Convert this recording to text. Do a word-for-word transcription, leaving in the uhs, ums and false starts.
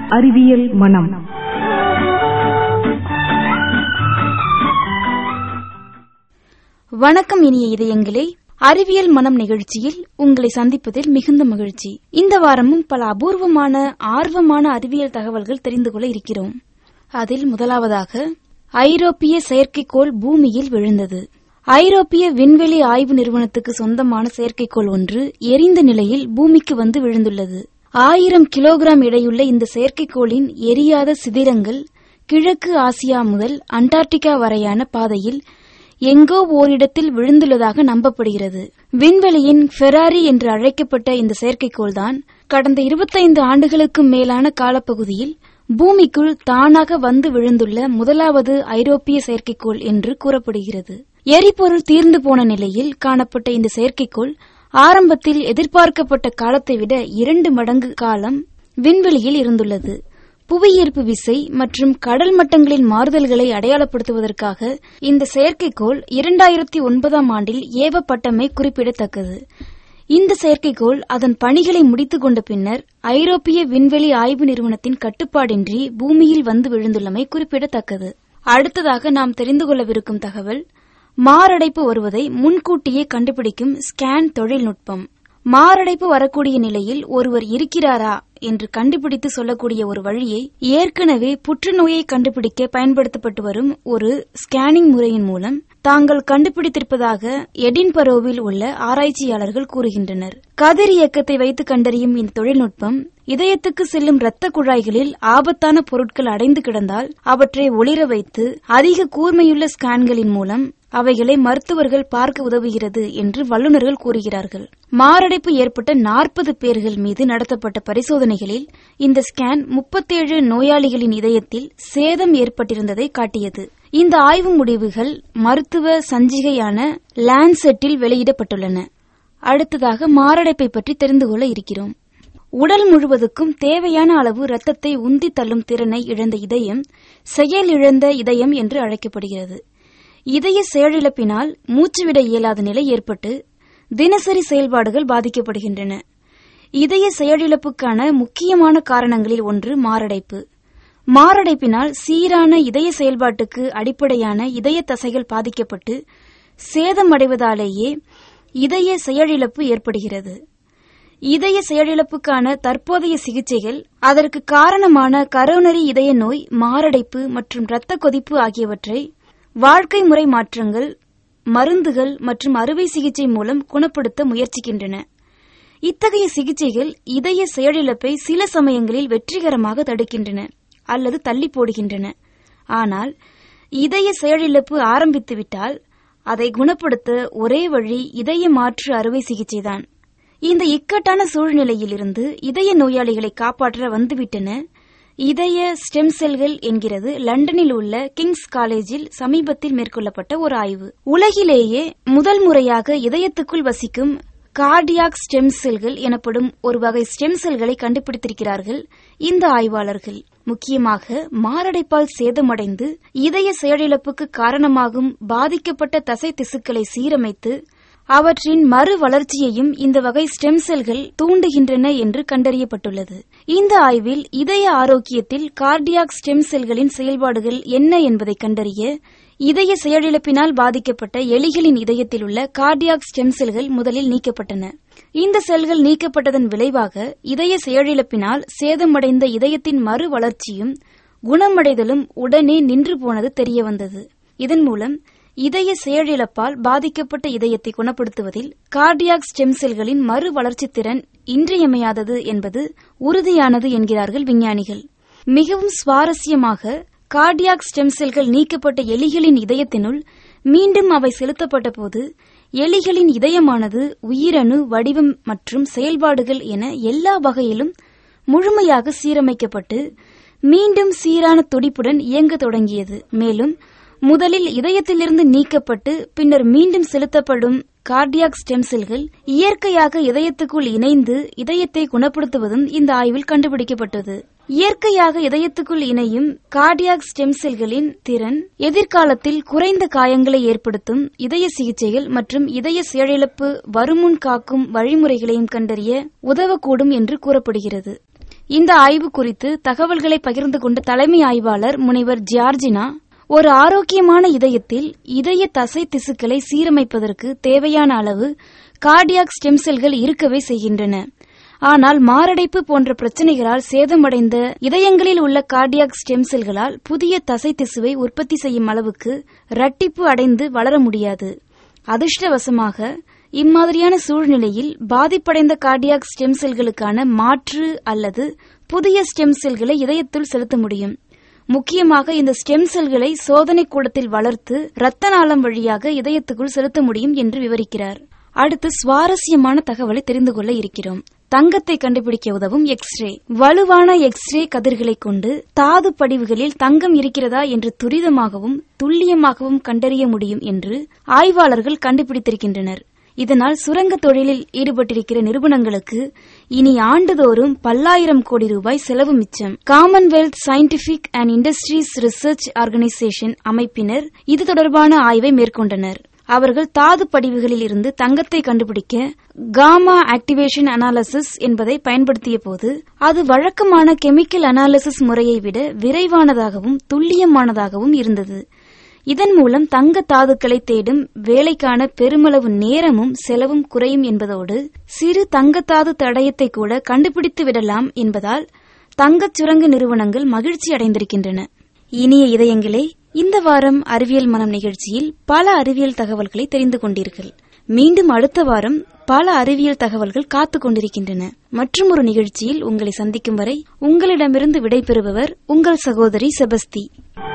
அறிவியல் மனம். வணக்கம் இனிய இதயங்களே, அறிவியல் மனம் நிகழ்ச்சியில் உங்களை சந்திப்பதில் மிகுந்த மகிழ்ச்சி. இந்த வாரமும் பல அபூர்வமான ஆர்வமான அறிவியல் தகவல்கள் தெரிந்து கொள்ள இருக்கிறோம். அதில் முதலாவதாக, ஐரோப்பிய செயற்கைக்கோள் பூமியில் விழுந்தது. ஐரோப்பிய விண்வெளி ஆய்வு நிறுவனத்துக்கு சொந்தமான செயற்கைக்கோள் ஒன்று எரிந்த நிலையில் பூமிக்கு வந்து விழுந்துள்ளது. ஆயிரம் கிலோகிராம் எடையுள்ள இந்த செயற்கைக்கோளின் எரியாத சிதிரங்கள் கிழக்கு ஆசியா முதல் அண்டார்டிகா வரையான பாதையில் எங்கோ ஓரிடத்தில் விழுந்துள்ளதாக நம்பப்படுகிறது. விண்வெளியின் ஃபெராரி என்று அழைக்கப்பட்ட இந்த செயற்கைக்கோள்தான் கடந்த இருபத்தைந்து ஆண்டுகளுக்கும் மேலான காலப்பகுதியில் பூமிக்குள் தானாக வந்து விழுந்துள்ள முதலாவது ஐரோப்பிய செயற்கைக்கோள் என்று கூறப்படுகிறது. எரிபொருள் தீர்ந்து போன நிலையில் காணப்பட்ட இந்த செயற்கைக்கோள் ஆரம்பத்தில் எதிர்பார்க்கப்பட்ட காலத்தை விட இரண்டு மடங்கு காலம் விண்வெளியில் இருந்துள்ளது. புவியீர்ப்பு விசை மற்றும் கடல் மட்டங்களின் மாறுதல்களை அடையாளப்படுத்துவதற்காக இந்த செயற்கைக்கோள் இரண்டாயிரத்தி ஒன்பதாம் ஆண்டில் ஏவப்பட்டமை குறிப்பிடத்தக்கது. இந்த செயற்கைக்கோள் அதன் பணிகளை முடித்துக் கொண்ட பின்னர் ஐரோப்பிய விண்வெளி ஆய்வு நிறுவனத்தின் கட்டுப்பாடின்றி பூமியில் வந்து விழுந்துள்ளமை குறிப்பிடத்தக்கது. அடுத்ததாக நாம் தெரிந்து கொள்ளவிருக்கும் தகவல், மாரடைப்பு வருவதை முன்கூட்டியே கண்டுபிடிக்கும் ஸ்கேன் தொழில்நுட்பம். மாரடைப்பு வரக்கூடிய நிலையில் ஒருவர் இருக்கிறாரா என்று கண்டுபிடித்து சொல்லக்கூடிய ஒரு வழியை ஏற்கனவே புற்றுநோயை கண்டுபிடிக்க பயன்படுத்தப்பட்டு வரும் ஒரு ஸ்கேனிங் முறையின் மூலம் தாங்கள் கண்டுபிடித்திருப்பதாக எடின்பரோவில் உள்ள ஆராய்ச்சியாளர்கள் கூறுகின்றனர். கதிர் இயக்கத்தை வைத்து கண்டறியும் இந்த தொழில்நுட்பம் இதயத்துக்கு செல்லும் இரத்த குழாய்களில் ஆபத்தான பொருட்கள் அடைந்து கிடந்தால் அவற்றை ஒளிர வைத்து அதிக கூர்மையுள்ள ஸ்கேன்களின் மூலம் அவைகளை மருத்துவர்கள் பார்க்க உதவுகிறது என்று வல்லுநர்கள் கூறுகிறார்கள். மாரடைப்பு ஏற்பட்ட நாற்பது பேர்கள் மீது நடத்தப்பட்ட பரிசோதனைகளில் இந்த ஸ்கேன் முப்பத்தேழு நோயாளிகளின் இதயத்தில் சேதம் ஏற்பட்டிருந்ததை காட்டியது. இந்த ஆய்வு முடிவுகள் மருத்துவ சஞ்சிகையான லான்செட்டில் வெளியிடப்பட்டுள்ளன. அடுத்ததாக மாரடைப்பை பற்றி தெரிந்து கொள்ள இருக்கிறோம். உடல் முழுவதுக்கும் தேவையான அளவு இரத்தத்தை உந்தி தள்ளும் திறனை இழந்த இதயம் செயலிழந்த இதயம் என்று அழைக்கப்படுகிறது. இதய செயலிழப்பினால் மூச்சுவிட இயலாத நிலை ஏற்பட்டு தினசரி செயல்பாடுகள் பாதிக்கப்படுகின்றன. இதய செயலிழப்புக்கான முக்கியமான காரணங்களில் ஒன்று மாரடைப்பு. மாரடைப்பினால் சீரான இதய செயல்பாட்டுக்கு அடிப்படையான இதய தசைகள் பாதிக்கப்பட்டு சேதமடைவதாலேயே இதய செயலிழப்பு ஏற்படுகிறது. இதய செயலிழப்புக்கான தற்போதைய சிகிச்சைகள் அதற்கு காரணமான கரோனரி இதய நோய், மாரடைப்பு மற்றும் இரத்த கொதிப்பு ஆகியவற்றை வாழ்க்கை முறை மாற்றங்கள், மருந்துகள் மற்றும் அறுவை சிகிச்சை மூலம் குணப்படுத்த முயற்சிக்கின்றன. இத்தகைய சிகிச்சைகள் இதய செயலிழப்பை சில சமயங்களில் வெற்றிகரமாக தடுக்கின்றன அல்லது தள்ளி போடுகின்றன. ஆனால் இதய செயலிழப்பு ஆரம்பித்துவிட்டால் அதை குணப்படுத்த ஒரே வழி இதய மாற்று அறுவை சிகிச்சைதான். இந்த இக்கட்டான சூழ்நிலையிலிருந்து இதய நோயாளிகளை காப்பாற்ற வந்துவிட்டன இதய ஸ்டெம் செல்கள் என்கிறது லண்டனில் உள்ள கிங்ஸ் காலேஜில் சமீபத்தில் மேற்கொள்ளப்பட்ட ஒரு ஆய்வு. உலகிலேயே முதல் முறையாக இதயத்துக்குள் வசிக்கும் கார்டியாக் ஸ்டெம் செல்கள் எனப்படும் ஒரு வகை ஸ்டெம் செல்களை கண்டுபிடித்திருக்கிறார்கள் இந்த ஆய்வாளர்கள். முக்கியமாக மாரடைப்பால் சேதமடைந்து இதய செயலிழப்புக்கு காரணமாகும் பாதிக்கப்பட்ட தசை திசுக்களை சீரமைத்து அவற்றின் மறு வளர்ச்சியையும் இந்த வகை ஸ்டெம் செல்கள் தூண்டுகின்றன என்று கண்டறியப்பட்டுள்ளது. இந்த ஆய்வில் இதய ஆரோக்கியத்தில் கார்டியாக் ஸ்டெம் செல்களின் செயல்பாடுகள் என்ன என்பதை கண்டறிய இதய செயலிழப்பினால் பாதிக்கப்பட்ட எலிகளின் இதயத்தில் உள்ள கார்டியாக் ஸ்டெம் செல்கள் முதலில் நீக்கப்பட்டன. இந்த செல்கள் நீக்கப்பட்டதன் விளைவாக இதய செயலிழப்பினால் சேதமடைந்த இதயத்தின் மறு வளர்ச்சியும் குணமடைதலும் உடனே நின்று போனது தெரியவந்தது. இதன் மூலம் இதய செயலிழப்பால் பாதிக்கப்பட்ட இதயத்தை குணப்படுத்துவதில் கார்டியாக் ஸ்டெம் செல்களின் மறு வளர்ச்சி திறன் இன்றியமையாதது என்பது உறுதியானது என்கிறார்கள் விஞ்ஞானிகள். மிகவும் சுவாரஸ்யமாக, கார்டியாக் ஸ்டெம் செல்கள் நீக்கப்பட்ட எலிகளின் இதயத்தினுள் மீண்டும் அவை செலுத்தப்பட்ட போது எலிகளின் இதயமானது உயிரணு வடிவம் மற்றும் செயல்பாடுகள் என எல்லா வகையிலும் முழுமையாக சீரமைக்கப்பட்டு மீண்டும் சீரான துடிப்புடன் இயங்க தொடங்கியது. மேலும் முதலில் இதயத்திலிருந்து நீக்கப்பட்டு பின்னர் மீண்டும் செலுத்தப்படும் கார்டியாக் ஸ்டெம் செல்கள் இயற்கையாக இதயத்துக்குள் இணைந்து இதயத்தை குணப்படுத்துவதும் இந்த ஆய்வில் கண்டுபிடிக்கப்பட்டது. இயற்கையாக இதயத்துக்குள் இணையும் கார்டியாக் ஸ்டெம் செல்களின் திறன் எதிர்காலத்தில் குறைந்த காயங்களை ஏற்படுத்தும் இதய சிகிச்சைகள் மற்றும் இதய செயலிழப்பு வருமுன் காக்கும் வழிமுறைகளையும் கண்டறிய உதவக்கூடும் என்று கூறப்படுகிறது. இந்த ஆய்வு குறித்து தகவல்களை பகிர்ந்து கொண்ட தலைமை ஆய்வாளர் முனைவர் ஜார்ஜினா, ஒரு ஆரோக்கியமான இதயத்தில் இதய தசை திசுக்களை சீரமைப்பதற்கு தேவையான அளவு கார்டியாக் ஸ்டெம் செல்கள் இருக்கவே செய்கின்றன. ஆனால் மாரடைப்பு போன்ற பிரச்சனைகளால் சேதமடைந்த இதயங்களில் உள்ள கார்டியாக் ஸ்டெம் செல்களால் புதிய தசை திசுவை உற்பத்தி செய்யும் அளவுக்கு இரட்டிப்பு அடைந்து வளர முடியாது. அதிர்ஷ்டவசமாக இம்மாதிரியான சூழ்நிலையில் பாதிப்படைந்த கார்டியாக் ஸ்டெம் செல்களுக்கான மாற்று அல்லது புதிய ஸ்டெம் செல்களை இதயத்தில் செலுத்த முடியும். முக்கியமாக இந்த ஸ்டெம் செல்களை சோதனை கூடத்தில் வளர்த்து இரத்த நாளம் வழியாக இதயத்துக்குள் செலுத்த முடியும் என்று விவரிக்கிறார். அடுத்து சுவாரஸ்யமான தகவலை தெரிந்து கொள்ள இருக்கிறோம். தங்கத்தை கண்டுபிடிக்க உதவும் எக்ஸ்ரே. வலுவான எக்ஸ்ரே கதிர்களை கொண்டு தாது படிவுகளில் தங்கம் இருக்கிறதா என்று துரிதமாகவும் துல்லியமாகவும் கண்டறிய முடியும் என்று ஆய்வாளர்கள் கண்டுபிடித்திருக்கின்றனர். இதனால் சுரங்க தொழிலில் ஈடுபட்டிருக்கிற நிறுவனங்களுக்கு இனி ஆண்டுதோறும் பல்லாயிரம் கோடி ரூபாய் செலவு மிச்சம். Commonwealth scientific and industries research organisation அமைப்பினர் இது தொடர்பான ஆய்வை மேற்கொண்டனர். அவர்கள் தாது படிவுகளில் இருந்து தங்கத்தை கண்டுபிடிக்க காமா ஆக்டிவேஷன் அனாலிசிஸ் என்பதை பயன்படுத்திய போது அது வழக்கமான கெமிக்கல் அனாலிசிஸ் முறையை விட விரைவானதாகவும் துல்லியமானதாகவும் இருந்தது. இதன் மூலம் தங்க தாதுக்களை தேடும் வேலைக்கான பெருமளவு நேரமும் செலவும் குறையும் என்பதோடு சிறு தங்கத்தாது தடயத்தை கூட கண்டுபிடித்து விடலாம் என்பதால் தங்கச் சுரங்க நிறுவனங்கள் மகிழ்ச்சி அடைந்திருக்கின்றன. இனிய இதயங்களே, இந்த வாரம் அறிவியல் மனம் நிகழ்ச்சியில் பல அறிவியல் தகவல்களை தெரிந்து கொண்டீர்கள். மீண்டும் அடுத்த வாரம் பல அறிவியல் தகவல்கள் காத்துக் கொண்டிருக்கின்றன. மற்றும் ஒரு நிகழ்ச்சியில் உங்களை சந்திக்கும் வரை உங்களிடமிருந்து விடைபெறுபவர் உங்கள் சகோதரி செபஸ்தி.